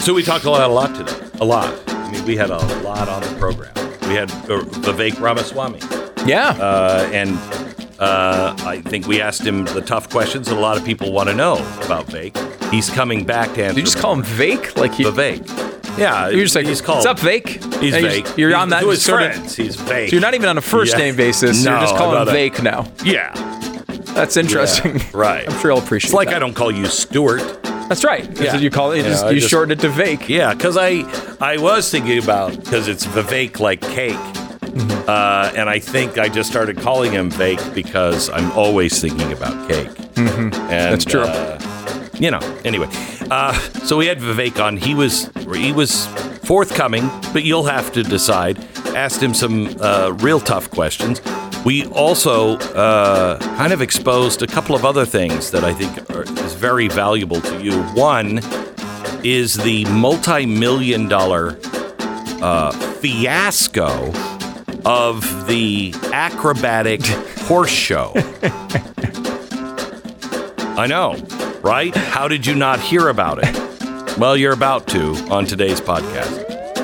So we talked a lot today. A lot. I mean, we had a lot on the program. We had Vivek Ramaswamy. Yeah. I think we asked him the tough questions that a lot of people want to know about Vivek. He's coming back to answer. Did you just call him Vivek? Like Vivek. Yeah. You're just like, he's called. What's up, Vivek? He's Vivek. You're on that to his sort friends. He's Vivek. So you're not even on a first name basis. No, you're just calling him Vivek now. Yeah. That's interesting. Yeah, right. I'm sure he'll appreciate it. It's like that. I don't call you Stuart. That's right. Yeah. So you call it. You shortened it to Vivek. Yeah, because I was thinking about, because it's Vivek like cake. Mm-hmm. And I think I just started calling him Vivek because I'm always thinking about cake. Mm-hmm. And, that's true. Anyway. So we had Vivek on. He was forthcoming, but you'll have to decide. Asked him some real tough questions. We also kind of exposed a couple of other things that I think is very valuable to you. One is the multi-million-dollar fiasco of the acrobatic horse show. I know, right? How did you not hear about it? Well, you're about to on today's podcast.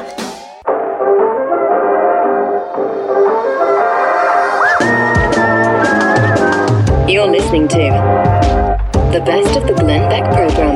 You're listening to the best of the Glenn Beck program.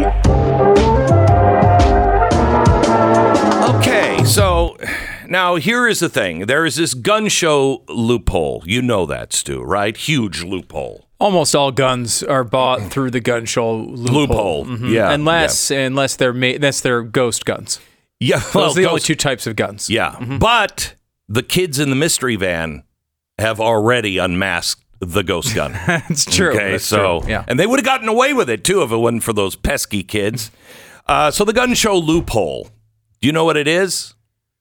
Okay, so now here is the thing. There is this gun show loophole. You know that, Stu, right? Huge loophole. Almost all guns are bought through the gun show loophole. Mm-hmm. Yeah, unless they're ghost guns. Yeah, those are the only two types of guns. Yeah, but the kids in the mystery van have already unmasked the ghost gun. It's true. Okay, that's so true. Yeah. And they would have gotten away with it too if it wasn't for those pesky kids. So the gun show loophole. Do you know what it is?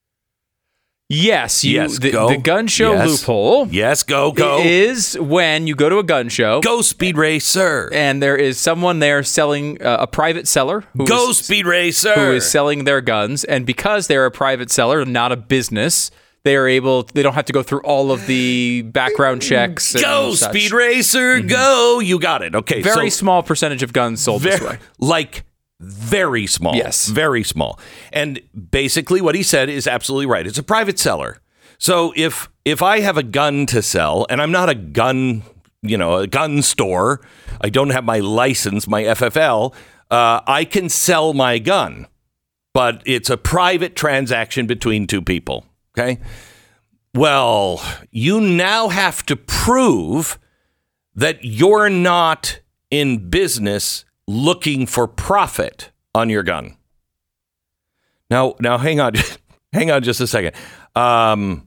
Yes, go. The gun show loophole. Yes, go. Is when you go to a gun show. Go Speed Racer. And there is someone there selling, a private seller. Go Speed Racer. Who is selling their guns. And because they're a private seller, not a business, they don't have to go through all of the background checks. Go Speed Racer, go. You got it. Okay. Very small percentage of guns sold this way. Very small. Yes. Very small. And basically what he said is absolutely right. It's a private seller. So if I have a gun to sell and I'm not a gun store, I don't have my license, my FFL, I can sell my gun. But it's a private transaction between two people. Okay? Well, you now have to prove that you're not in business looking for profit on your gun. Now, hang on just a second. I'm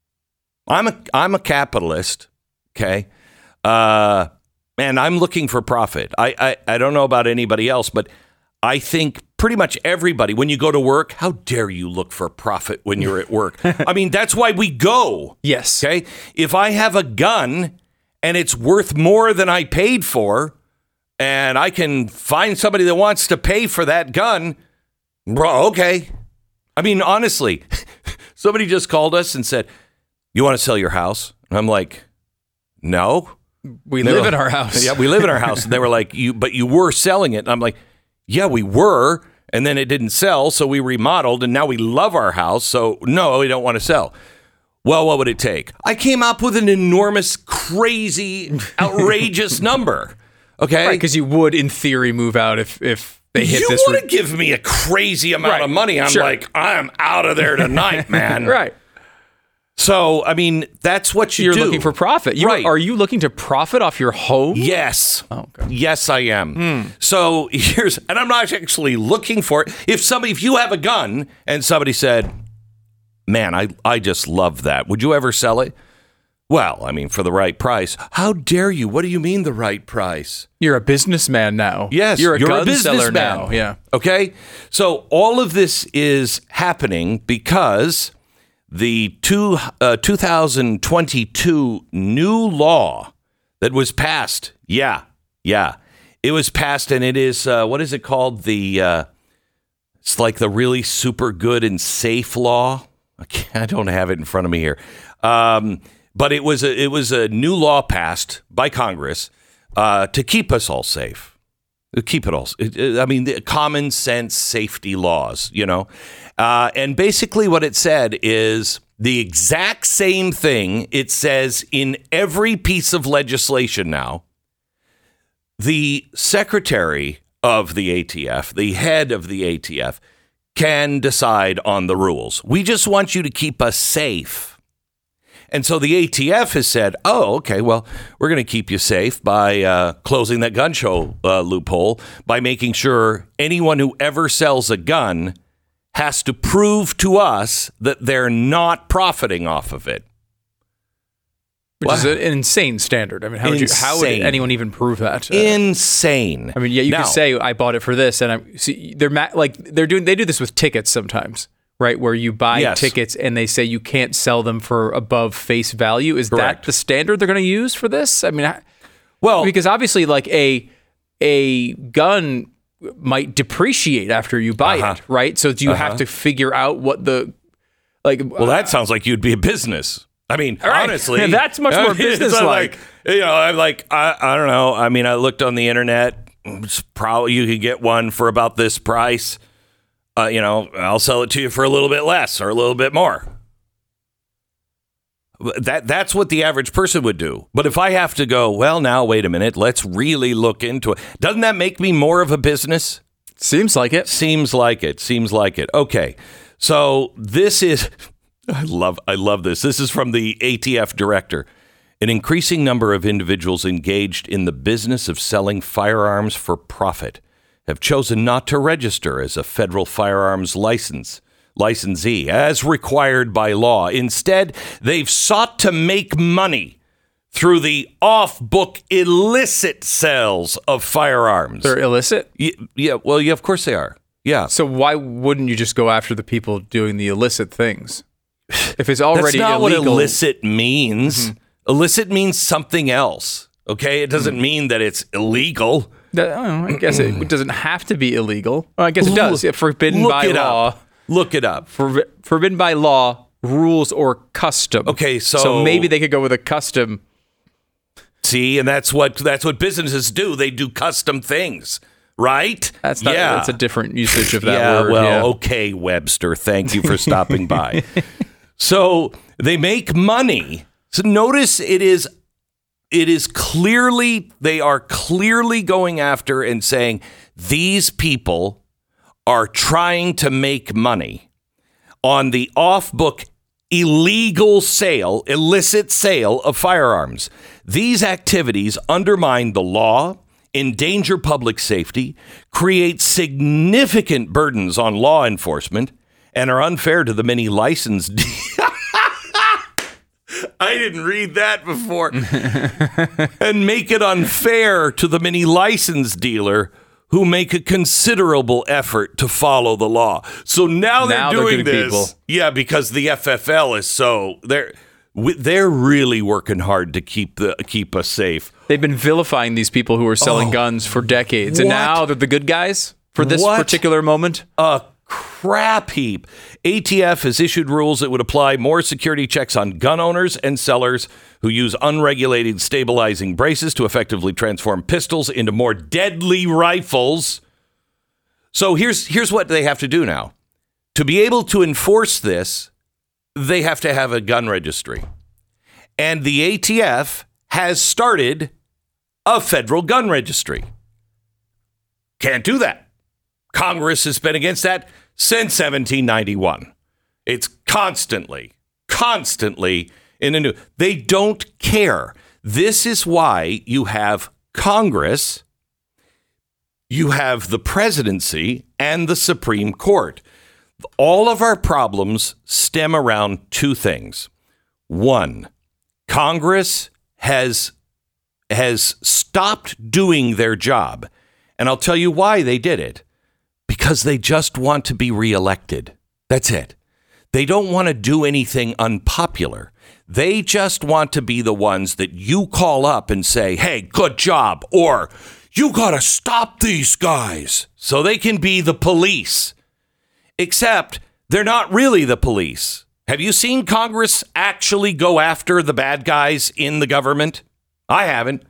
a capitalist, okay, and I'm looking for profit. I don't know about anybody else, but I think pretty much everybody, when you go to work, how dare you look for profit when you're at work? I mean, that's why we go. Yes. Okay. If I have a gun and it's worth more than I paid for, and I can find somebody that wants to pay for that gun, bro, okay. I mean, honestly, somebody just called us and said, you want to sell your house? And I'm like, no. We live in our house. Yeah, we live in our house. And they were like, but you were selling it. And I'm like, yeah, we were. And then it didn't sell. So we remodeled and now we love our house. So no, we don't want to sell. Well, what would it take? I came up with an enormous, crazy, outrageous number. Okay. Right, because you would, in theory, move out if they hit this. You want to give me a crazy amount of money. I'm like, I'm out of there tonight, man. Right. So, I mean, that's what You're do. looking for profit. Right. Are you looking to profit off your home? Yes. Oh, okay. Yes, I am. So and I'm not actually looking for it. If you have a gun and somebody said, man, I just love that. Would you ever sell it? Well, I mean, for the right price. How dare you? What do you mean the right price? You're a businessman now. Yes, you're a gun seller businessman now. Yeah. Okay. So all of this is happening because the 2022 new law that was passed. Yeah. It was passed, and it is what is it called? It's like the really super good and safe law. I don't have it in front of me here. But it was a new law passed by Congress to keep us all safe. Keep it all. I mean, the common sense safety laws, and basically what it said is the exact same thing it says in every piece of legislation now. The secretary of the ATF, the head of the ATF, can decide on the rules. We just want you to keep us safe. And so the ATF has said, oh, okay, well, we're going to keep you safe by closing that gun show loophole, by making sure anyone who ever sells a gun has to prove to us that they're not profiting off of it. Which is an insane standard. I mean, how would anyone even prove that? Insane. I mean, yeah, you could say I bought it for this, and they do this with tickets sometimes, right? Where you buy tickets and they say you can't sell them for above face value. Is that the standard they're going to use for this? I mean, because obviously, like a gun might depreciate after you buy it, right? So you have to figure out what the Well, that sounds like you'd be a business. I mean, honestly, that's much more business-like. I don't know. I mean, I looked on the internet. It's probably you could get one for about this price. I'll sell it to you for a little bit less or a little bit more. That's what the average person would do. But if I have to go, well, now, wait a minute, let's really look into it. Doesn't that make me more of a business? Seems like it. Seems like it. Okay. So this is... I love this. This is from the ATF director. An increasing number of individuals engaged in the business of selling firearms for profit have chosen not to register as a federal firearms licensee as required by law. Instead, they've sought to make money through the off-book illicit sales of firearms. They're illicit? Yeah, well, of course they are. Yeah. So why wouldn't you just go after the people doing the illicit things? If it's already That's not illegal. what illicit means. Mm-hmm. Illicit means something else. Okay, it doesn't mean that it's illegal. I guess it doesn't have to be illegal. Well, I guess it does. Forbidden by law. Look it up. Forbidden by law, rules, or custom. Okay, so maybe they could go with a custom. See, and that's what businesses do. They do custom things. Right? That's a different usage of that word. Okay, Webster. Thank you for stopping by. So they make money. So notice they are clearly going after and saying these people are trying to make money on the off-book illicit sale of firearms. These activities undermine the law, endanger public safety, create significant burdens on law enforcement, and are unfair to the many licensed... I didn't read that before. And make it unfair to the many licensed dealer who make a considerable effort to follow the law. So now they're doing this. People. Yeah, because the FFL is so... They're really working hard to keep us safe. They've been vilifying these people who are selling guns for decades, and now they're the good guys for this particular moment. A crap heap. ATF has issued rules that would apply more security checks on gun owners and sellers who use unregulated stabilizing braces to effectively transform pistols into more deadly rifles. So here's what they have to do now. To be able to enforce this, they have to have a gun registry. And the ATF has started a federal gun registry. Can't do that. Congress has been against that since 1791. It's constantly in the news. They don't care. This is why you have Congress, you have the presidency, and the Supreme Court. All of our problems stem around two things. One, Congress has stopped doing their job. And I'll tell you why they did it. Because they just want to be reelected. That's it. They don't want to do anything unpopular. They just want to be the ones that you call up and say, hey, good job, or you got to stop these guys, so they can be the police. Except they're not really the police. Have you seen Congress actually go after the bad guys in the government? I haven't.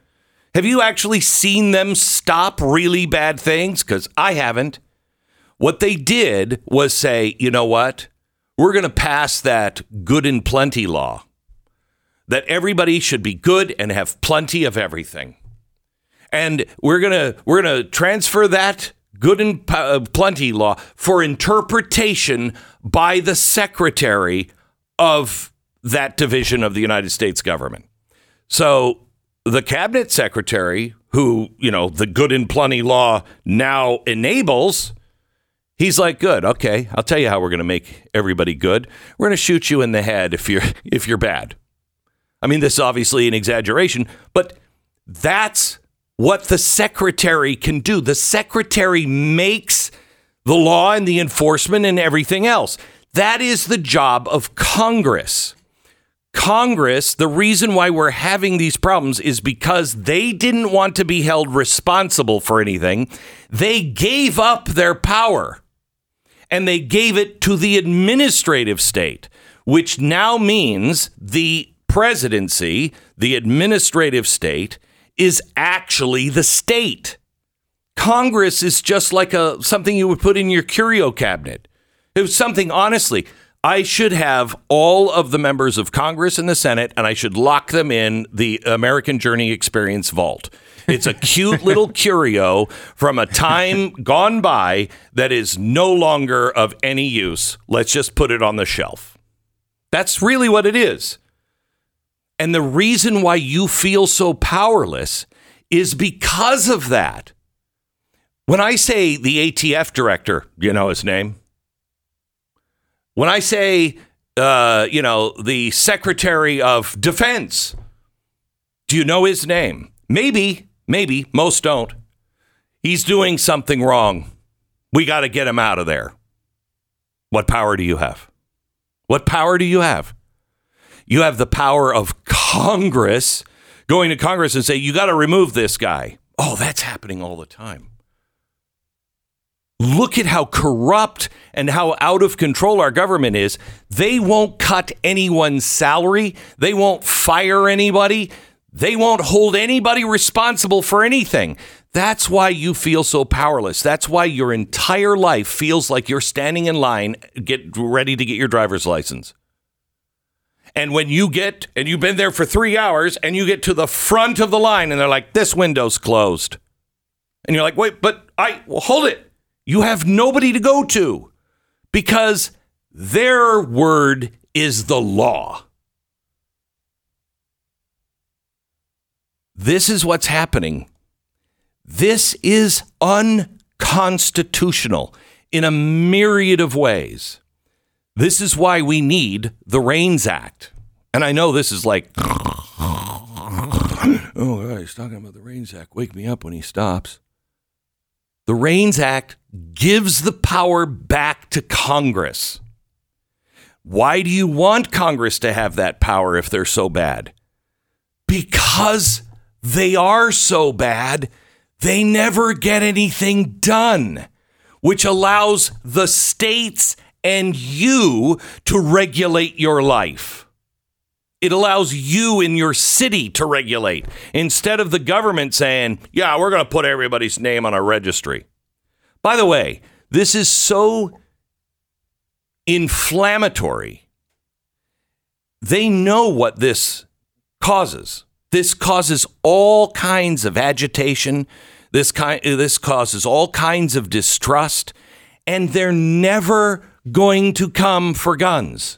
Have you actually seen them stop really bad things? Because I haven't. What they did was say, you know what? We're going to pass that good and plenty law, that everybody should be good and have plenty of everything. And we're going to transfer that good and plenty law for interpretation by the secretary of that division of the United States government. So the cabinet secretary, who, the good and plenty law now enables, he's like, good. Okay, I'll tell you how we're going to make everybody good. We're going to shoot you in the head if you're bad. I mean, this is obviously an exaggeration, but that's what the secretary can do. The secretary makes the law and the enforcement and everything else. That is the job of Congress. Congress, the reason why we're having these problems is because they didn't want to be held responsible for anything. They gave up their power and they gave it to the administrative state, which now means the presidency, the administrative state, is actually the state. Congress is just like something you would put in your curio cabinet. It was something, honestly, I should have all of the members of Congress and the Senate, and I should lock them in the American Journey Experience vault. It's a cute little curio from a time gone by that is no longer of any use. Let's just put it on the shelf. That's really what it is. And the reason why you feel so powerless is because of that. When I say the ATF director, you know his name? When I say, the Secretary of Defense, do you know his name? Maybe, most don't. He's doing something wrong. We got to get him out of there. What power do you have? What power do you have? You have the power of Congress going to Congress and say, you got to remove this guy. Oh, that's happening all the time. Look at how corrupt and how out of control our government is. They won't cut anyone's salary. They won't fire anybody. They won't hold anybody responsible for anything. That's why you feel so powerless. That's why your entire life feels like you're standing in line, get ready to get your driver's license. And when you've been there for 3 hours and you get to the front of the line and they're like, this window's closed. And you're like, wait, but hold it. You have nobody to go to because their word is the law. This is what's happening. This is unconstitutional in a myriad of ways. This is why we need the REINS Act. And I know this is like, oh, God, he's talking about the REINS Act. Wake me up when he stops. The REINS Act gives the power back to Congress. Why do you want Congress to have that power if they're so bad? Because they are so bad, they never get anything done, which allows the states and you to regulate your life. It allows you in your city to regulate instead of the government saying, yeah, we're going to put everybody's name on a registry. By the way, this is so inflammatory. They know what this causes. This causes all kinds of agitation. This causes all kinds of distrust, and they're never going to come for guns.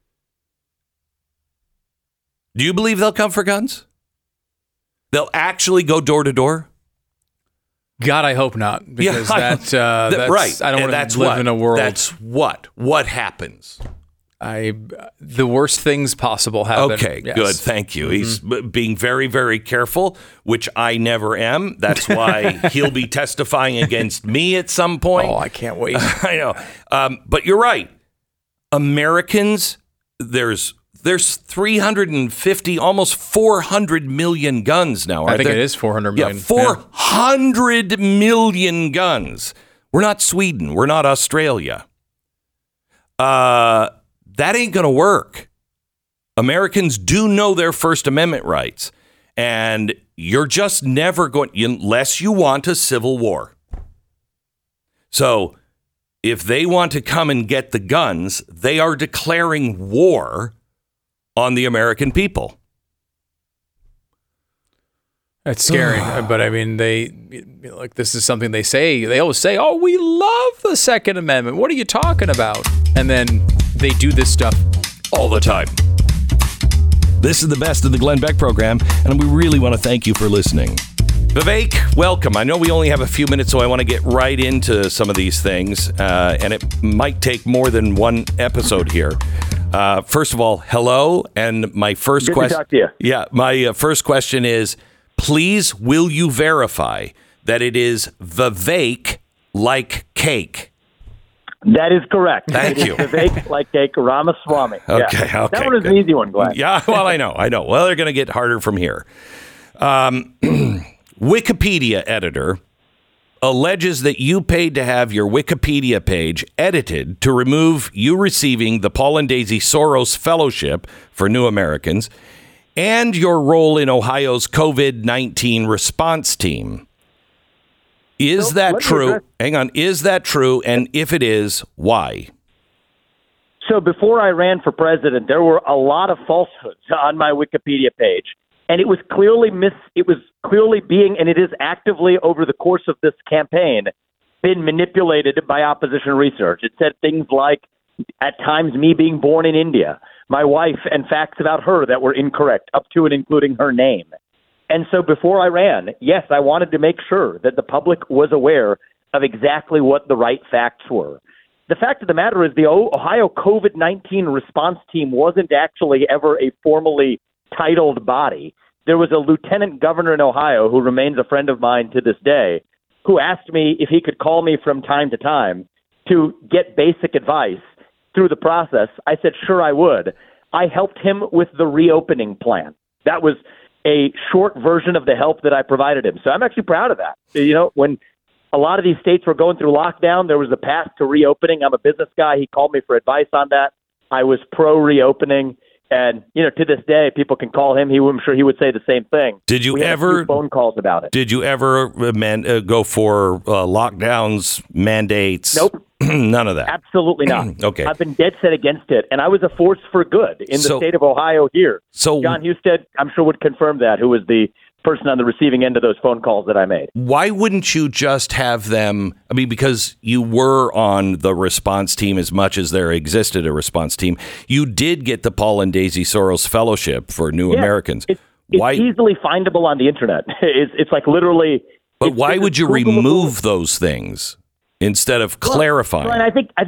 Do you believe they'll come for guns? They'll actually go door to door? God, I hope not. Because that's right. I don't want to live in a world. That's what happens. The worst things possible happen. Okay, yes. Good. Thank you. Mm-hmm. He's being very, very careful, which I never am. That's why he'll be testifying against me at some point. Oh, I can't wait. I know. But you're right. Americans, there's 350, almost 400 million guns now. I think it is 400 million. Yeah, 400 million guns. We're not Sweden. We're not Australia. That ain't going to work. Americans do know their First Amendment rights. And you're just never going, unless you want a civil war. So if they want to come and get the guns, they are declaring war on the American people. That's scary. But I mean, this is something they say. They always say, oh, we love the Second Amendment. What are you talking about? And then they do this stuff all the time. This is the Best of the Glenn Beck program, and we really want to thank you for listening. Vivek, welcome. I know we only have a few minutes, so I want to get right into some of these things, and it might take more than one episode here. First of all, hello, and my first question. Good to talk to you. Yeah, my first question is, please, will you verify that it is Vivek like cake? That is correct. Thank you. Vivek like cake, Ramaswamy. Okay. That one is an easy one, Glenn. Yeah, well, I know. Well, they're going to get harder from here. Wikipedia editor alleges that you paid to have your Wikipedia page edited to remove you receiving the Paul and Daisy Soros Fellowship for New Americans and your role in Ohio's COVID-19 response team. Is that true? Hang on. Is that true? And if it is, why? So before I ran for president, there were a lot of falsehoods on my Wikipedia page. And it was clearly being, and it is actively over the course of this campaign, been manipulated by opposition research. It said things like, at times, me being born in India, my wife, and facts about her that were incorrect, up to and including her name. And so before I ran, yes, I wanted to make sure that the public was aware of exactly what the right facts were. The fact of the matter is the Ohio COVID-19 response team wasn't actually ever a formally titled body. There was a lieutenant governor in Ohio who remains a friend of mine to this day, who asked me if he could call me from time to time to get basic advice through the process. I said, sure, I would. I helped him with the reopening plan. That was a short version of the help that I provided him. So I'm actually proud of that. You know, when a lot of these states were going through lockdown, there was a path to reopening. I'm a business guy. He called me for advice on that. I was pro reopening. And, you know, to this day, people can call him. I'm sure he would say the same thing. Did you we had ever phone calls about it? Did you ever go for lockdowns, mandates? Nope. None of that. Absolutely not. Okay. I've been dead set against it. And I was a force for good in the state of Ohio here. So John Husted, I'm sure, would confirm that, who was the person on the receiving end of those phone calls that I made. Why wouldn't you just have them? I mean, because you were on the response team as much as there existed a response team. You did get the Paul and Daisy Soros Fellowship for New Americans. It's easily findable on the internet. It's like literally. But why would you remove those things instead of clarifying? Well, and I think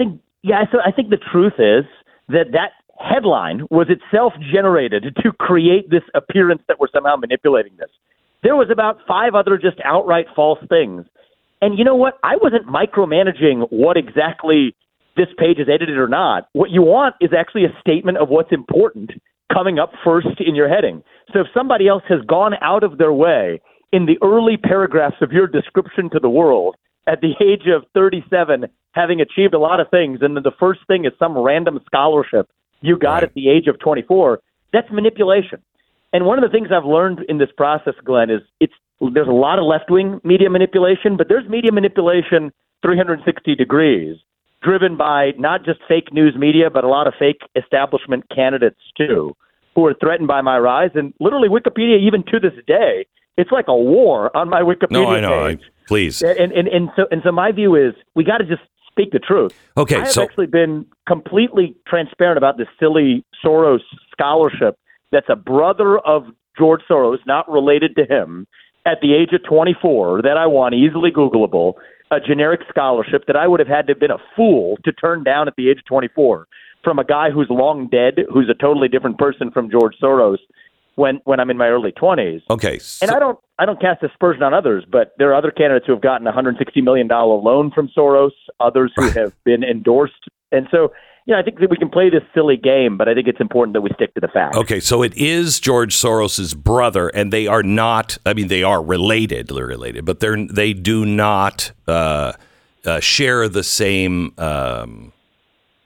the truth is that headline was itself generated to create this appearance that we're somehow manipulating this. There was about 5 other just outright false things. And you know what? I wasn't micromanaging what exactly this page is edited or not. What you want is actually a statement of what's important coming up first in your heading. So if somebody else has gone out of their way in the early paragraphs of your description to the world at the age of 37, having achieved a lot of things, and then the first thing is some random scholarship you got at the age of 24, that's manipulation. And one of the things I've learned in this process, Glenn, is there's a lot of left-wing media manipulation, but there's media manipulation 360 degrees, driven by not just fake news media, but a lot of fake establishment candidates, too, who are threatened by my rise. And literally Wikipedia, even to this day, it's like a war on my Wikipedia page. Please. And so my view is we got to just speak the truth. Okay, I have actually been completely transparent about this silly Soros scholarship that's a brother of George Soros, not related to him, at the age of 24, that I won, easily Googleable, a generic scholarship that I would have had to have been a fool to turn down at the age of 24 from a guy who's long dead, who's a totally different person from George Soros when I'm in my early 20s. Okay. And I don't cast aspersion on others, but there are other candidates who have gotten a $160 million loan from Soros, others who have been endorsed. And so, you know, I think that we can play this silly game, but I think it's important that we stick to the facts. Okay, so it is George Soros's brother, and they are not, I mean, they are related, but they do not share the same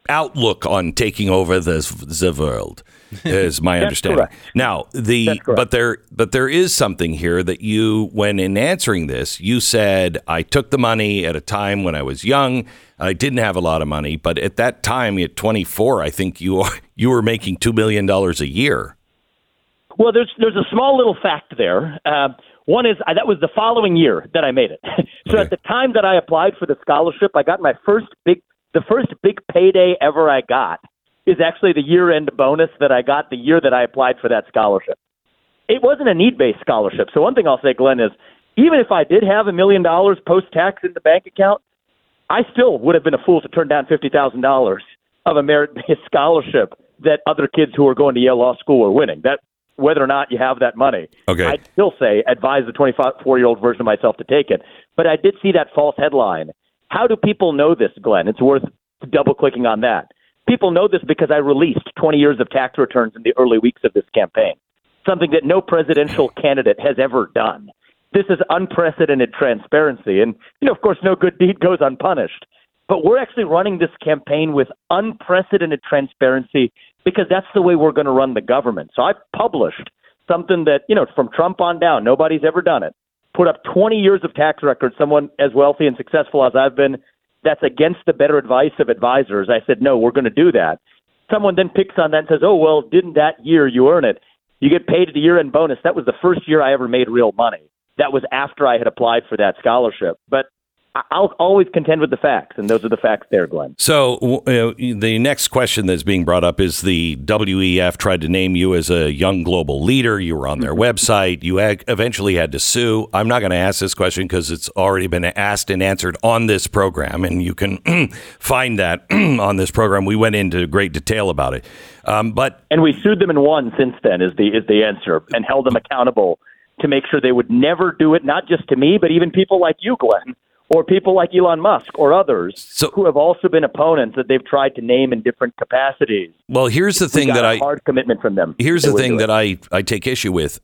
outlook on taking over the world, is my understanding. Correct. Now, but there is something here that you, when in answering this, you said, I took the money at a time when I was young. I didn't have a lot of money, but at that time, at 24, I think you were making $2 million a year. Well, there's a small little fact there. One is that was the following year that I made it. So At the time that I applied for the scholarship, I got the first big payday ever I got is actually the year-end bonus that I got the year that I applied for that scholarship. It wasn't a need-based scholarship. So one thing I'll say, Glenn, is even if I did have $1 million post-tax in the bank account, I still would have been a fool to turn down $50,000 of a merit-based scholarship that other kids who are going to Yale Law School are winning. That whether or not you have that money, I'd still say advise the 24-year-old version of myself to take it. But I did see that false headline. How do people know this, Glenn? It's worth double-clicking on that. People know this because I released 20 years of tax returns in the early weeks of this campaign, something that no presidential candidate has ever done. This is unprecedented transparency. And, of course, no good deed goes unpunished. But we're actually running this campaign with unprecedented transparency because that's the way we're going to run the government. So I published something that, from Trump on down, nobody's ever done it. Put up 20 years of tax records, someone as wealthy and successful as I've been, that's against the better advice of advisors. I said, no, we're going to do that. Someone then picks on that and says, oh, well, didn't that year you earn it? You get paid the year-end bonus. That was the first year I ever made real money. That was after I had applied for that scholarship. But I'll always contend with the facts, and those are the facts there, Glenn. So the next question that's being brought up is the WEF tried to name you as a young global leader. You were on their website. You eventually had to sue. I'm not going to ask this question because it's already been asked and answered on this program, and you can find that on this program. We went into great detail about it. And we sued them and won since then is the answer, and held them accountable to make sure they would never do it, not just to me, but even people like you, Glenn, or people like Elon Musk or others who have also been opponents that they've tried to name in different capacities. Well, here's the thing that hard commitment from them. Here's the thing that I take issue with.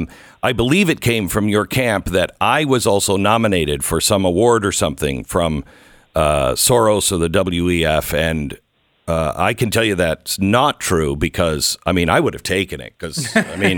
I believe it came from your camp that I was also nominated for some award or something from Soros or the WEF, and I can tell you that's not true because, I would have taken it because,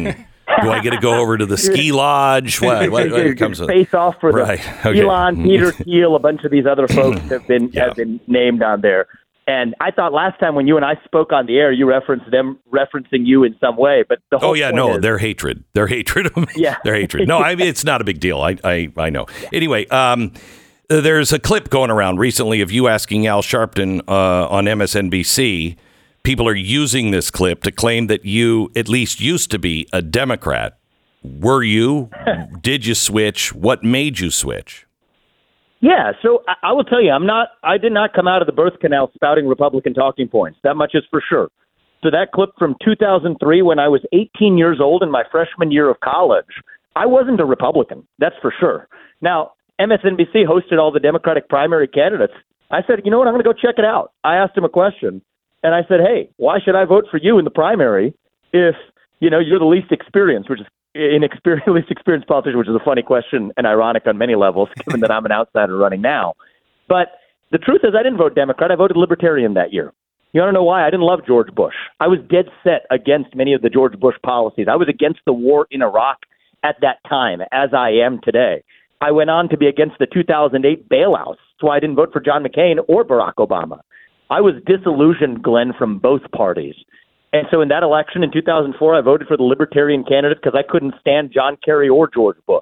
do I get to go over to the ski lodge? What comes face off for Elon, Peter Thiel, a bunch of these other folks have been named on there. And I thought last time when you and I spoke on the air, you referenced them referencing you in some way. But the whole is, their hatred of me. Yeah. Their hatred. No, it's not a big deal. I know. Yeah. Anyway, there's a clip going around recently of you asking Al Sharpton on MSNBC. People are using this clip to claim that you at least used to be a Democrat. Were you? Did you switch? What made you switch? Yeah, so I will tell you, I did not come out of the birth canal spouting Republican talking points. That much is for sure. So that clip from 2003 when I was 18 years old in my freshman year of college, I wasn't a Republican. That's for sure. Now, MSNBC hosted all the Democratic primary candidates. I said, you know what, I'm going to go check it out. I asked him a question. And I said, hey, why should I vote for you in the primary if, you're the least experienced, which is least experienced politician, which is a funny question and ironic on many levels, given that I'm an outsider running now. But the truth is I didn't vote Democrat. I voted Libertarian that year. You want to know why? I didn't love George Bush. I was dead set against many of the George Bush policies. I was against the war in Iraq at that time, as I am today. I went on to be against the 2008 bailouts. That's why I didn't vote for John McCain or Barack Obama. I was disillusioned, Glenn, from both parties. And so in that election in 2004, I voted for the Libertarian candidate because I couldn't stand John Kerry or George Bush.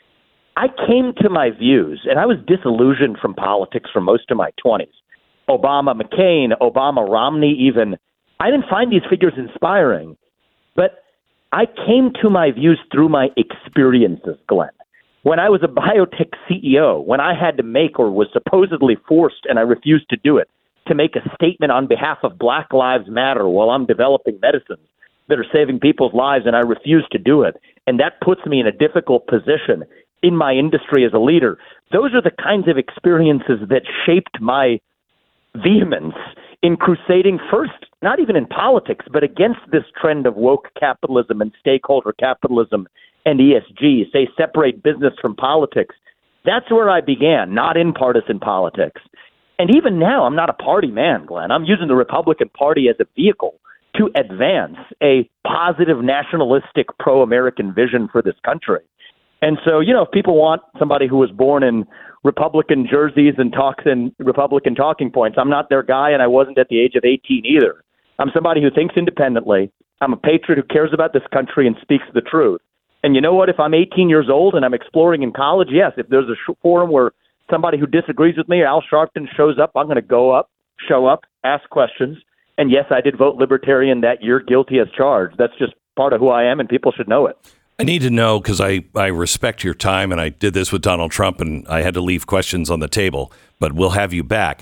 I came to my views, and I was disillusioned from politics for most of my 20s. Obama, McCain, Obama, Romney even. I didn't find these figures inspiring, but I came to my views through my experiences, Glenn. When I was a biotech CEO, when I had to make or was supposedly forced, and I refused to do it, to make a statement on behalf of Black Lives Matter while I'm developing medicines that are saving people's lives, and I refuse to do it. And that puts me in a difficult position in my industry as a leader. Those are the kinds of experiences that shaped my vehemence in crusading first, not even in politics, but against this trend of woke capitalism and stakeholder capitalism and ESG, say separate business from politics. That's where I began, not in partisan politics. And even now, I'm not a party man, Glenn. I'm using the Republican Party as a vehicle to advance a positive, nationalistic, pro-American vision for this country. And so, if people want somebody who was born in Republican jerseys and talks in Republican talking points, I'm not their guy, and I wasn't at the age of 18 either. I'm somebody who thinks independently. I'm a patriot who cares about this country and speaks the truth. And you know what? If I'm 18 years old and I'm exploring in college, yes, if there's a forum where somebody who disagrees with me, Al Sharpton, shows up, I'm going to show up, ask questions. And yes, I did vote Libertarian that year, guilty as charged. That's just part of who I am, and people should know it. I need to know, because I respect your time, and I did this with Donald Trump, and I had to leave questions on the table, but we'll have you back.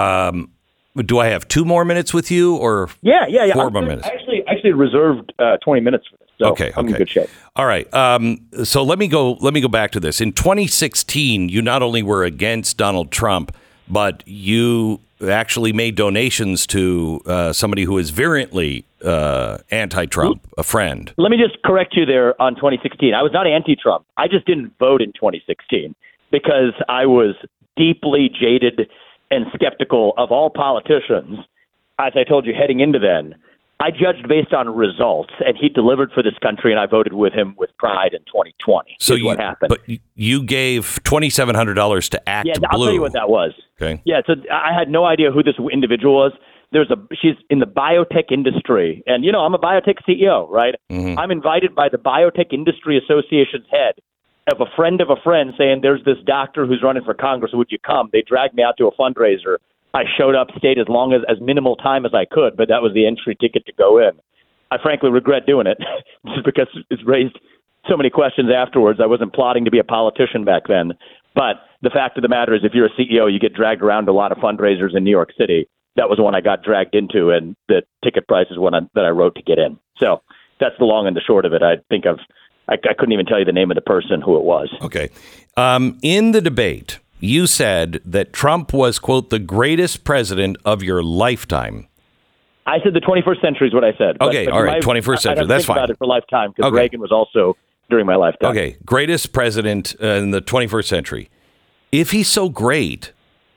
Do I have 2 more minutes with you, or 4 more minutes? I actually reserved 20 minutes for this. So okay. I'm in good shape. All right. So let me go back to this. In 2016, you not only were against Donald Trump, but you actually made donations to somebody who is virulently anti-Trump, a friend. Let me just correct you there on 2016. I was not anti-Trump. I just didn't vote in 2016 because I was deeply jaded and skeptical of all politicians. As I told you heading into then, I judged based on results, and he delivered for this country, and I voted with him with pride in 2020. So what happened. But you gave $2,700 to Act Blue. Yeah, I'll tell you what that was. Okay. Yeah, so I had no idea who this individual was. She's in the biotech industry, and I'm a biotech CEO, right? Mm-hmm. I'm invited by the Biotech Industry Association's head of a friend saying, there's this doctor who's running for Congress, would you come? They dragged me out to a fundraiser. I showed up, stayed as minimal time as I could, but that was the entry ticket to go in. I frankly regret doing it just because it's raised so many questions afterwards. I wasn't plotting to be a politician back then. But the fact of the matter is, if you're a CEO, you get dragged around to a lot of fundraisers in New York City. That was one I got dragged into, and the ticket price is one that I wrote to get in. So that's the long and the short of it. I couldn't even tell you the name of the person who it was. Okay. In the debate, you said that Trump was, quote, the greatest president of your lifetime. I said the 21st century is what I said. Okay, all right, 21st century. That's fine. I about it for lifetime because Reagan was also during my lifetime. Okay, greatest president in the 21st century. If he's so great,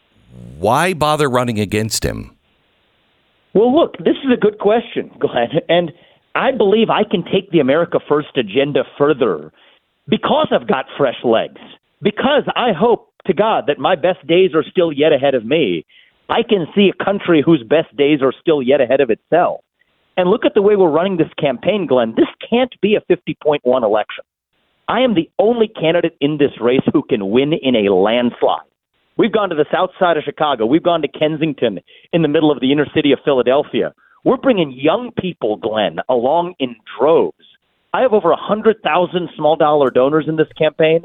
why bother running against him? Well, look, this is a good question, Glenn, and I believe I can take the America First agenda further because I've got fresh legs, because I hope to God that my best days are still yet ahead of me. I can see a country whose best days are still yet ahead of itself. And look at the way we're running this campaign, Glenn. This can't be a 50.1 election. I am the only candidate in this race who can win in a landslide. We've gone to the south side of Chicago. We've gone to Kensington in the middle of the inner city of Philadelphia. We're bringing young people, Glenn, along in droves. I have over 100,000 small dollar donors in this campaign.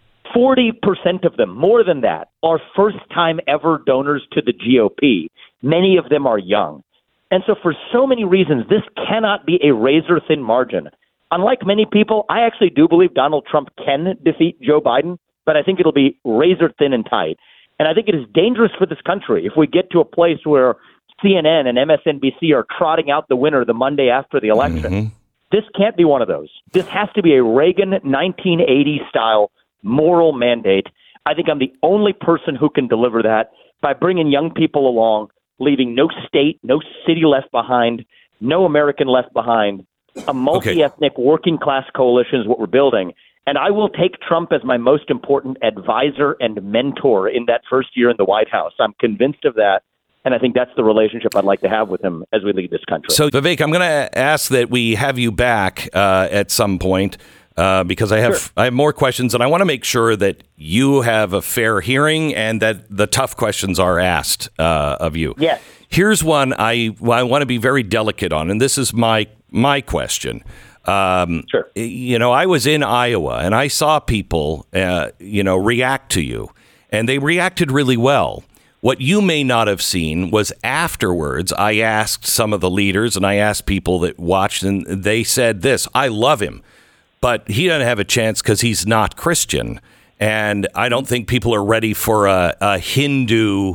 40% of them, more than that, are first-time ever donors to the GOP. Many of them are young. And so for so many reasons, this cannot be a razor-thin margin. Unlike many people, I actually do believe Donald Trump can defeat Joe Biden, but I think it'll be razor-thin and tight. And I think it is dangerous for this country if we get to a place where CNN and MSNBC are trotting out the winner the Monday after the election. Mm-hmm. This can't be one of those. This has to be a Reagan 1980-style moral mandate. I think I'm the only person who can deliver that by bringing young people along, leaving no state, no city left behind, no American left behind. A multi-ethnic working class coalition is what we're building. And I will take Trump as my most important advisor and mentor in that first year in the White House. I'm convinced of that. And I think that's the relationship I'd like to have with him as we lead this country. So, Vivek, I'm going to ask that we have you back at some point. Because I have more questions, and I want to make sure that you have a fair hearing and that the tough questions are asked of you. Yes. Here's one I want to be very delicate on, and this is my question. Sure. I was in Iowa, and I saw people, react to you, and they reacted really well. What you may not have seen was afterwards, I asked some of the leaders, and I asked people that watched, and they said this: I love him, but he doesn't have a chance because he's not Christian. And I don't think people are ready for a Hindu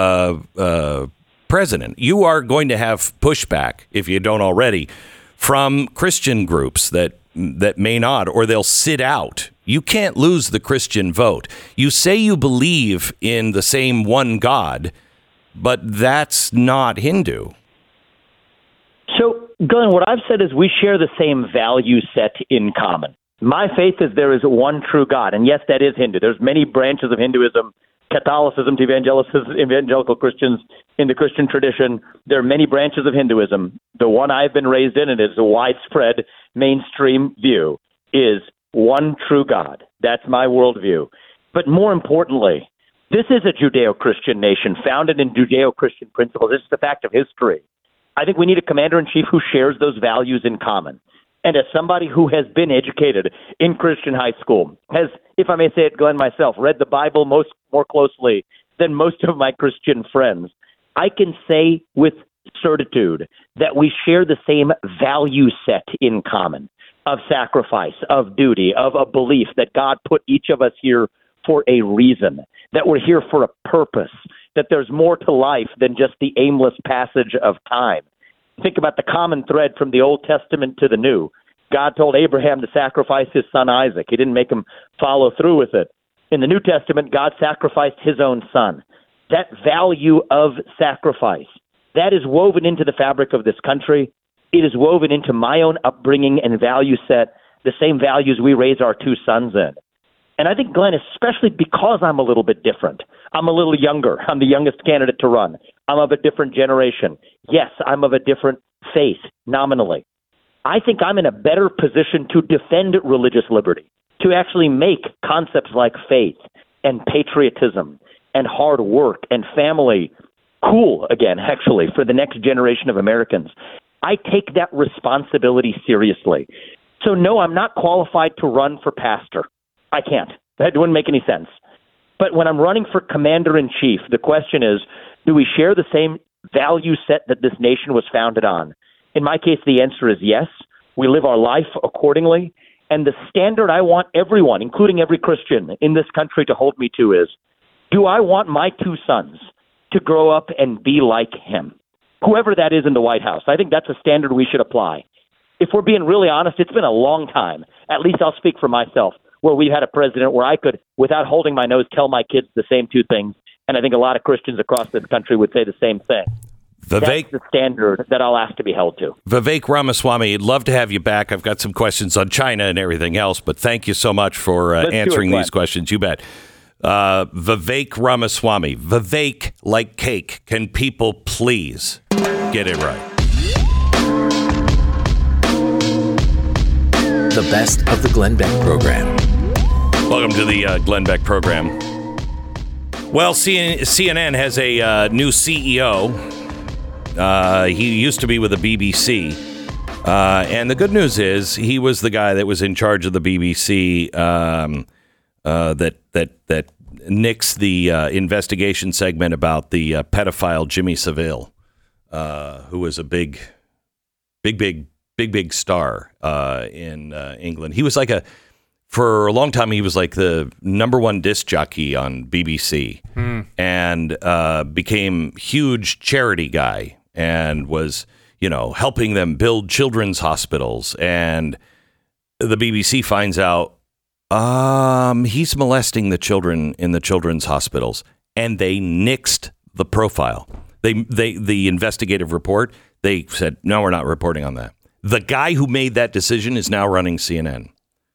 president. You are going to have pushback, if you don't already, from Christian groups that may not, or they'll sit out. You can't lose the Christian vote. You say you believe in the same one God, but that's not Hindu. So, Glenn, what I've said is we share the same value set in common. My faith is there is one true God, and yes, that is Hindu. There's many branches of Hinduism, Catholicism to evangelical Christians in the Christian tradition. There are many branches of Hinduism. The one I've been raised in, and it's a widespread mainstream view, is one true God. That's my worldview. But more importantly, this is a Judeo-Christian nation founded in Judeo-Christian principles. This is the fact of history. I think we need a commander-in-chief who shares those values in common. And as somebody who has been educated in Christian high school, has, if I may say it, Glenn, myself, read the Bible more closely than most of my Christian friends, I can say with certitude that we share the same value set in common of sacrifice, of duty, of a belief that God put each of us here for a reason, that we're here for a purpose, that there's more to life than just the aimless passage of time. Think about the common thread from the Old Testament to the New. God told Abraham to sacrifice his son Isaac. He didn't make him follow through with it. In the New Testament, God sacrificed his own son. That value of sacrifice, that is woven into the fabric of this country. It is woven into my own upbringing and value set, the same values we raise our two sons in. And I think, Glenn, especially because I'm a little bit different, I'm a little younger. I'm the youngest candidate to run. I'm of a different generation. Yes, I'm of a different faith, nominally. I think I'm in a better position to defend religious liberty, to actually make concepts like faith and patriotism and hard work and family cool again, actually, for the next generation of Americans. I take that responsibility seriously. So, no, I'm not qualified to run for pastor. I can't. That wouldn't make any sense. But when I'm running for commander-in-chief, the question is, do we share the same value set that this nation was founded on? In my case, the answer is yes. We live our life accordingly. And the standard I want everyone, including every Christian in this country, to hold me to is, do I want my two sons to grow up and be like him? Whoever that is in the White House. I think that's a standard we should apply. If we're being really honest, it's been a long time, at least I'll speak for myself, where we've had a president where I could, without holding my nose, tell my kids the same two things. And I think a lot of Christians across this country would say the same thing. That's the standard that I'll ask to be held to. Vivek Ramaswamy, I'd love to have you back. I've got some questions on China and everything else, but thank you so much for answering these questions. You bet. Vivek Ramaswamy. Vivek like cake. Can people please get it right? The best of the Glenn Beck program. Welcome to the Glenn Beck program. Well, CNN has a new CEO. He used to be with the BBC. And the good news is he was the guy that was in charge of the BBC that nixed the investigation segment about the pedophile Jimmy Savile, who was a big star in England. He was for a long time, he was like the number one disc jockey on BBC and became huge charity guy and was, helping them build children's hospitals. And the BBC finds out he's molesting the children in the children's hospitals, and they nixed the profile. The investigative report, they said, no, we're not reporting on that. The guy who made that decision is now running CNN.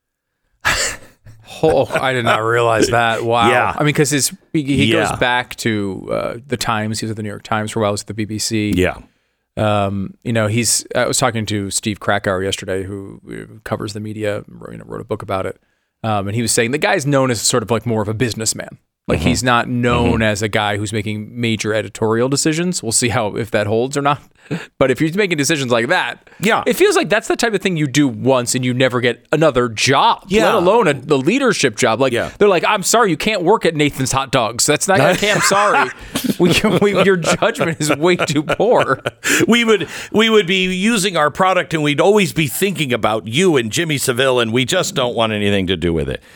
Oh, I did not realize that. Wow. Yeah. I mean, because he goes back to the Times. He was at the New York Times for a while. He was at the BBC. Yeah. I was talking to Steve Krakauer yesterday, who covers the media, wrote a book about it. And he was saying the guy's known as sort of like more of a businessman. Like he's not known as a guy who's making major editorial decisions. We'll see if that holds or not. But if he's making decisions like that, it feels like that's the type of thing you do once and you never get another job, let alone a leadership job. They're like, I'm sorry, you can't work at Nathan's Hot Dogs. That's not okay. I'm sorry. Your judgment is way too poor. We would be using our product and we'd always be thinking about you and Jimmy Savile, and we just don't want anything to do with it.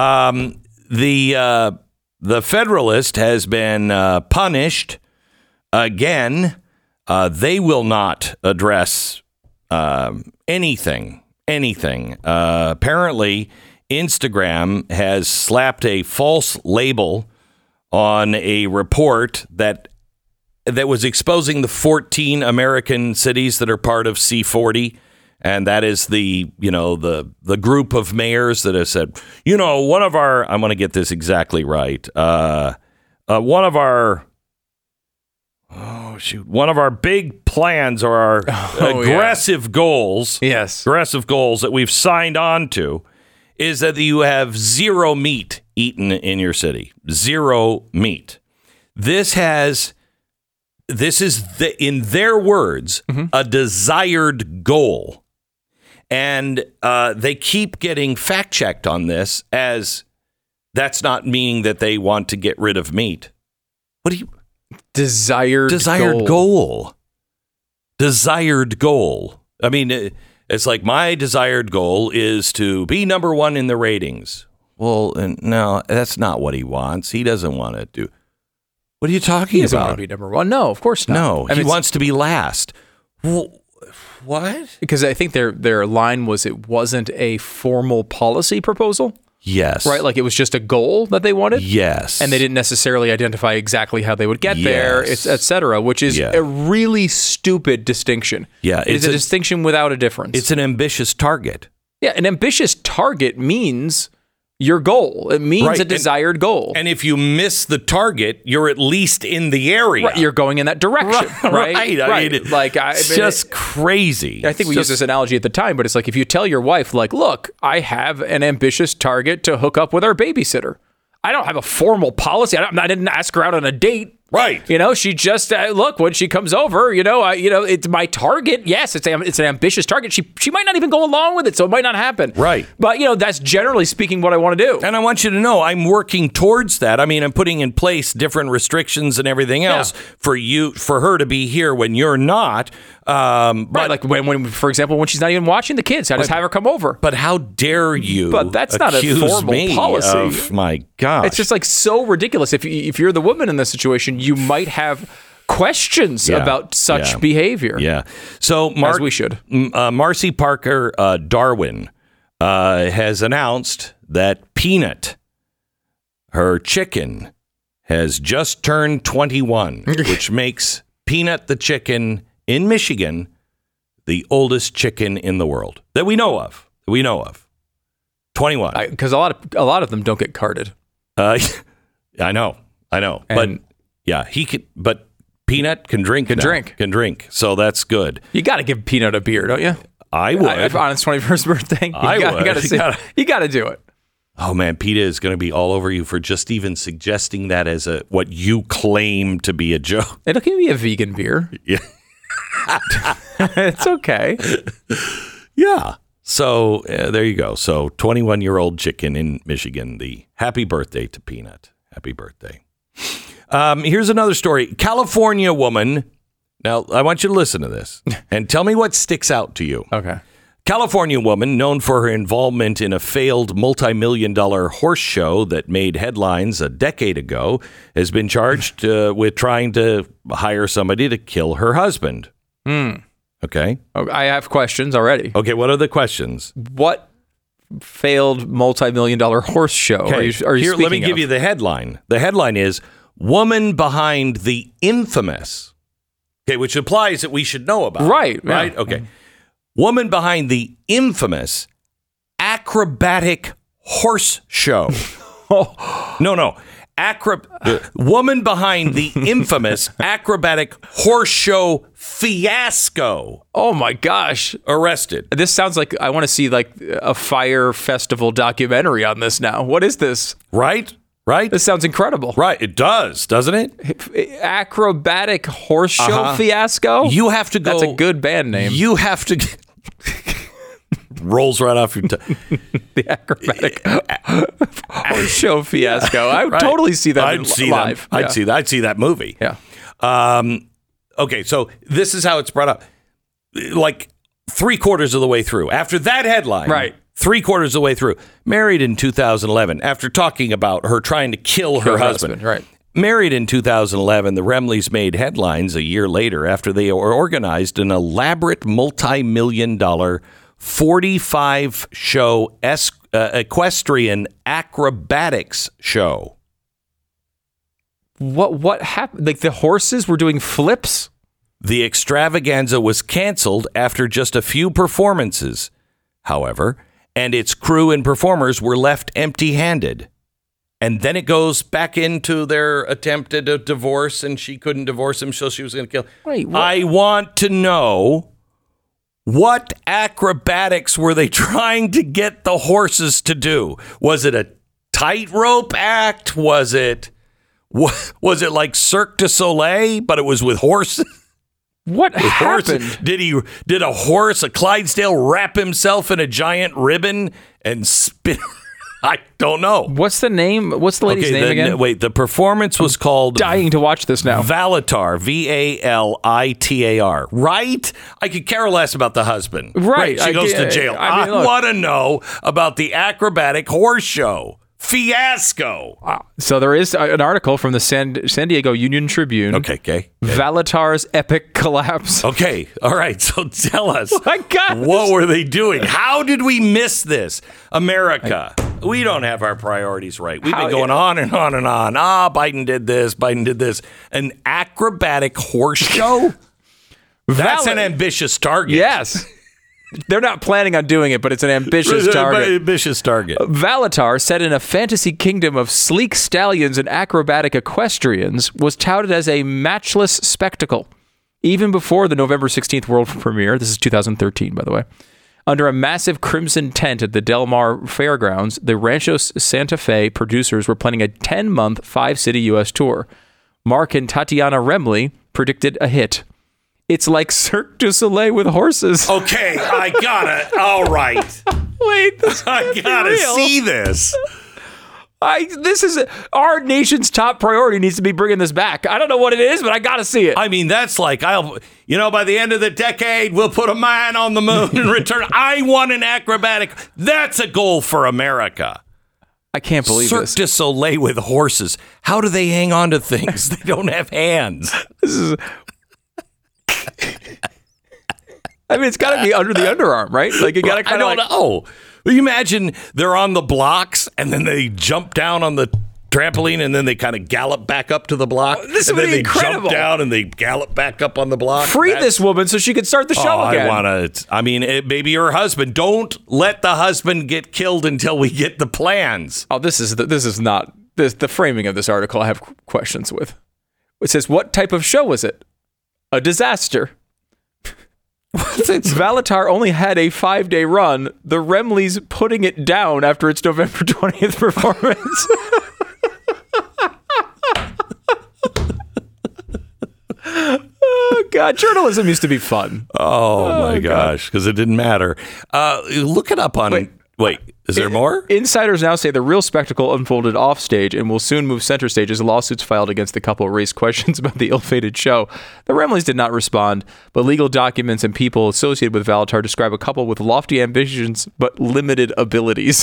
The Federalist has been punished again. They will not address anything. Apparently, Instagram has slapped a false label on a report that that was exposing the 14 American cities that are part of C40. And that is the group of mayors that have said, one of our, I'm going to get this exactly right. One of our big plans or our aggressive goals. Yes. Aggressive goals that we've signed on to is that you have zero meat eaten in your city. Zero meat. This is in their words, a desired goal. And they keep getting fact checked on this as that's not meaning that they want to get rid of meat. What do you desired goal? Desired goal. I mean, it's like my desired goal is to be number one in the ratings. Well, no, that's not what he wants. He doesn't want to do. What are you talking he doesn't about? Want to be number one? No, of course not. No, he wants to be last. Well, what? Because I think their line was it wasn't a formal policy proposal. Yes. Right? Like it was just a goal that they wanted? Yes. And they didn't necessarily identify exactly how they would get there, et cetera, which is a really stupid distinction. Yeah. It's a distinction without a difference. It's an ambitious target. Yeah. An ambitious target means your goal. It means a desired goal. And if you miss the target, you're at least in the area. Right, you're going in that direction, right? I mean, it's just crazy. I think we used this analogy at the time, but it's like if you tell your wife, like, look, I have an ambitious target to hook up with our babysitter. I don't have a formal policy. I didn't ask her out on a date. Right. She just, look, when she comes over, it's my target. Yes, it's an ambitious target. She might not even go along with it, so it might not happen. Right. But, that's generally speaking what I want to do. And I want you to know I'm working towards that. I mean, I'm putting in place different restrictions and everything else for her to be here when you're not. Right, like when, for example, when she's not even watching the kids, I just have her come over. But how dare you? But that's not a formal policy. My gosh, it's just like so ridiculous. If you're the woman in this situation, you might have questions about such behavior. Yeah. So, as we should. Marcy Parker Darwin has announced that Peanut, her chicken, has just turned 21, which makes Peanut the chicken in Michigan the oldest chicken in the world that we know of. 21. Because a lot of them don't get carded. I know. But yeah, he could. But Peanut can drink. Can drink. So that's good. You got to give Peanut a beer, don't you? I would. On his 21st birthday, you got to do it. Oh man, PETA is going to be all over you for just even suggesting that as what you claim to be a joke. It'll give me a vegan beer. Yeah. It's okay. Yeah. So there you go. So 21-year-old chicken in Michigan. The happy birthday to Peanut. Happy birthday. Here's another story. California woman. Now, I want you to listen to this and tell me what sticks out to you. Okay. California woman known for her involvement in a failed multi-million-dollar horse show that made headlines a decade ago has been charged with trying to hire somebody to kill her husband. Okay. I have questions already. Okay, what are the questions? What failed multi-million-dollar horse show are you Here, let me give of? you the headline. The headline is Woman Behind the Infamous. Okay, which implies that we should know about. Right. Right? Yeah. Okay. Woman behind the infamous acrobatic horse show. No. Woman behind the infamous acrobatic horse show fiasco. Oh my gosh. Arrested. This sounds like I want to see like a Fyre Festival documentary on this now. What is this? Right? This sounds incredible. Right. It does, doesn't it? Acrobatic horse show fiasco? You have to go. That's a good band name. You have to. Rolls right off your tongue. The acrobatic horse show fiasco. I would totally see that live. I'd see that movie. Yeah. Okay, so this is how it's brought up. Like 3/4 of the way through. After that headline. Right. 3/4 of the way through. Married in 2011. After talking about her trying to kill her husband. Right. Married in 2011, the Remleys made headlines a year later after they organized an elaborate multi-million-dollar 45-show equestrian acrobatics show. What happened? Like the horses were doing flips? The extravaganza was canceled after just a few performances, however, and its crew and performers were left empty-handed. And then it goes back into their attempted divorce, and she couldn't divorce him, so she was going to kill. Wait, what? I want to know, what acrobatics were they trying to get the horses to do? Was it a tightrope act? Was it like Cirque du Soleil, but it was with horses? What happened? Did a Clydesdale wrap himself in a giant ribbon and spin? I don't know. What's the name? What's the lady's name again? Wait, the performance was called... Dying to watch this now. Valitar, Valitar, right? I could care less about the husband. Right. She goes to jail. I want to know about the acrobatic horse show fiasco. So there is an article from the San Diego Union Tribune. Okay. Valitar's epic collapse. Okay. All right. So tell us. My God. What were they doing? How did we miss this? America. We don't have our priorities right. We've been going on and on and on. Biden did this. An acrobatic horse show? That's an ambitious target. Yes. They're not planning on doing it, but it's an ambitious target. Valitar, set in a fantasy kingdom of sleek stallions and acrobatic equestrians, was touted as a matchless spectacle. Even before the November 16th world premiere, this is 2013, by the way, under a massive crimson tent at the Del Mar Fairgrounds, the Rancho Santa Fe producers were planning a 10-month, 5-city U.S. tour. Mark and Tatiana Remley predicted a hit. It's like Cirque du Soleil with horses. Okay, I got it. All right. Wait, I gotta see this. This is our nation's top priority. Needs to be bringing this back. I don't know what it is, but I gotta see it. I mean, that's like by the end of the decade, we'll put a man on the moon and return. I want an acrobatic. That's a goal for America. I can't believe Cirque this. du Soleil with horses. How do they hang on to things? They don't have hands. This is. I mean, it's got to be under the underarm, right? Like you got to kind of. I don't know. Well, you imagine they're on the blocks and then they jump down on the trampoline and then they kind of gallop back up to the block. This would be incredible. They jump down and they gallop back up on the block. Free this woman so she could start the show again. Maybe her husband. Don't let the husband get killed until we get the plans. Oh, this is not the framing of this article I have questions with. It says, what type of show was it? A disaster. Valitar only had a 5-day run. The Remleys putting it down after its November 20th performance. Oh, God. Journalism used to be fun. Oh my gosh. Because it didn't matter. Look it up on... Wait, is there more? Insiders now say the real spectacle unfolded off stage and will soon move center stage as lawsuits filed against the couple raised questions about the ill-fated show. The Remleys did not respond, but legal documents and people associated with Valitar describe a couple with lofty ambitions but limited abilities.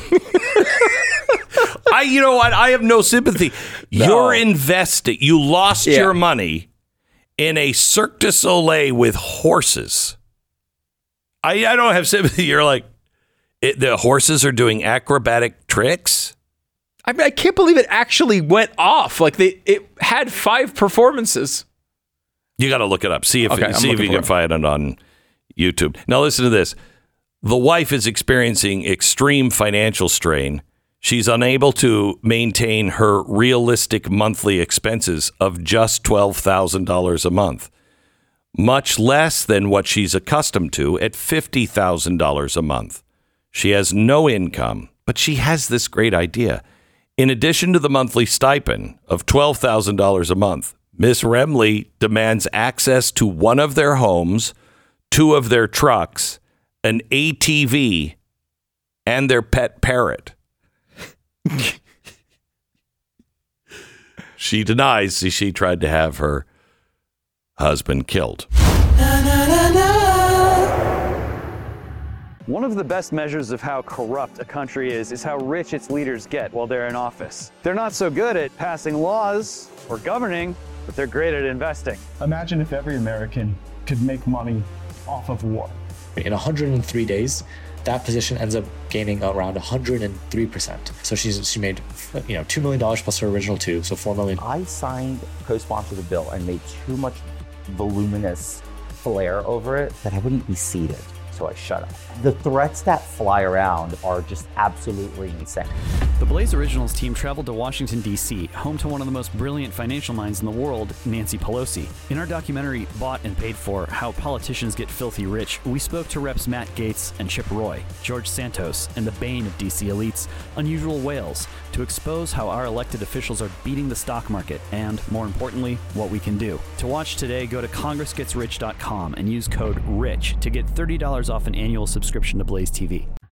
You know what? I have no sympathy. No. You're investing. You lost your money in a Cirque du Soleil with horses. I don't have sympathy. You're like, the horses are doing acrobatic tricks? I mean, I can't believe it actually went off. Like it had 5 performances. You got to look it up. See if you can find it on YouTube. Now listen to this. The wife is experiencing extreme financial strain. She's unable to maintain her realistic monthly expenses of just $12,000 a month, much less than what she's accustomed to at $50,000 a month. She has no income, but she has this great idea. In addition to the monthly stipend of $12,000 a month, Miss Remley demands access to one of their homes, 2 of their trucks, an ATV, and their pet parrot. She denies she tried to have her husband killed. One of the best measures of how corrupt a country is how rich its leaders get while they're in office. They're not so good at passing laws or governing, but they're great at investing. Imagine if every American could make money off of war. In 103 days, that position ends up gaining around 103%. So she made $2 million plus her original $2, so $4 million. I signed, co-sponsored the bill, and made too much voluminous flair over it that I wouldn't be seated. So I shut up. The threats that fly around are just absolutely insane. The Blaze Originals team traveled to Washington, D.C., home to one of the most brilliant financial minds in the world, Nancy Pelosi. In our documentary, Bought and Paid For, How Politicians Get Filthy Rich, we spoke to Reps Matt Gaetz and Chip Roy, George Santos, and the bane of D.C. elites, Unusual Whales, to expose how our elected officials are beating the stock market and, more importantly, what we can do. To watch today, go to congressgetsrich.com and use code RICH to get $30 off an annual subscription to Blaze TV.